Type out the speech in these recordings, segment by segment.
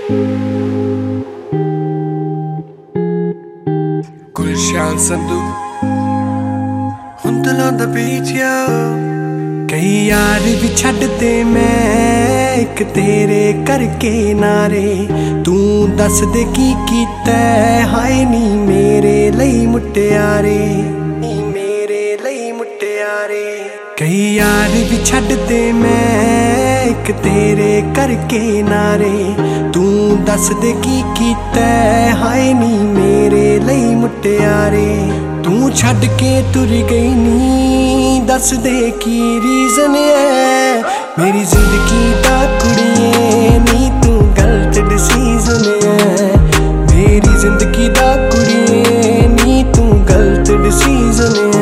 गुलशान संधू हुंदला दा बीचिया कई यार भी छड्डदे मैं एक तेरे करके नारे तू दस दे की कीता हाय नी मेरे लई मुटियारे मेरे लई मुटियारे कई यार भी छड्डदे मैं एक तेरे करके नारे तू दस दे की कीता हाय नी मेरे लई मुटियारे तू छड्ड के तुर गई नी दस दे की रीजन है मेरी जिंदगी दा कुड़िए नी तू गलत डिसीजन है मेरी जिंदगी दा कुड़िए नी तू गलत डिसीजन है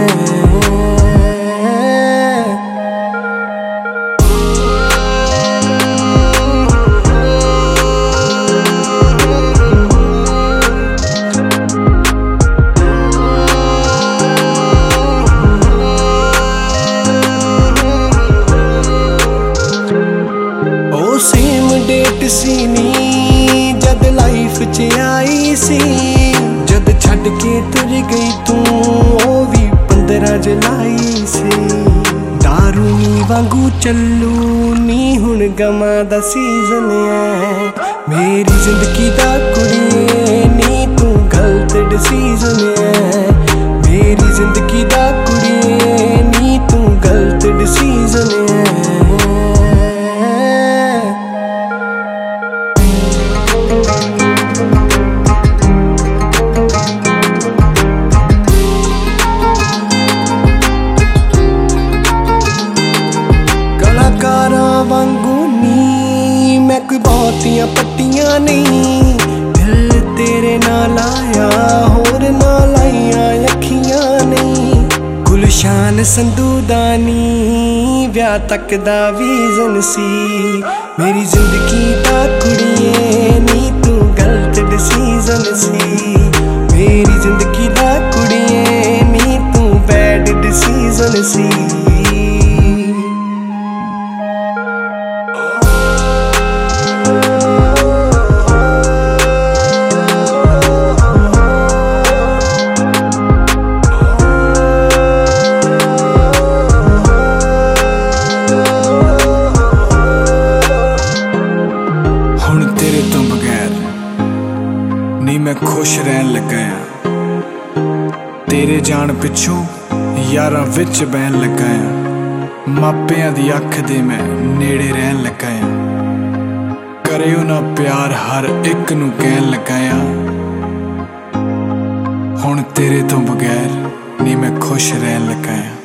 सेम डेट सी नी जद लाइफ च आई सी जद छड्ड के तुर गई तू ओ भी 15 जुलाई सी दारू नी वांगू चलू नी हुण गमा दा सीजन है मेरी जिंदगी दा कुड़िए नी तू गलत डिसीजन है मेरी जिंदगी दा कुड़िए नी तू गलत डिसीजन है वांगू नी मैं कोई बहुतियां पट्टियां नहीं दिल तेरे नाल आया होर ना लाइया अखियां नहीं गुलशान संधू दा नी ब्याह तक दा विजन सी मेरी जिंदगी दा कुड़िए नी तू गलत डिसीजन सी मेरी जिंदगी दा कुड़िए नी तू बैड डिसीजन सी नी मैं खुश रहन लगा तेरे जान पिछू यारां विच बहन लगा मापियां दी अख दे मैं नेड़े रहन लगा करियो ना प्यार हर एक नू कहन लगा हुण तेरे तो बगैर नी मैं खुश रहन लगा।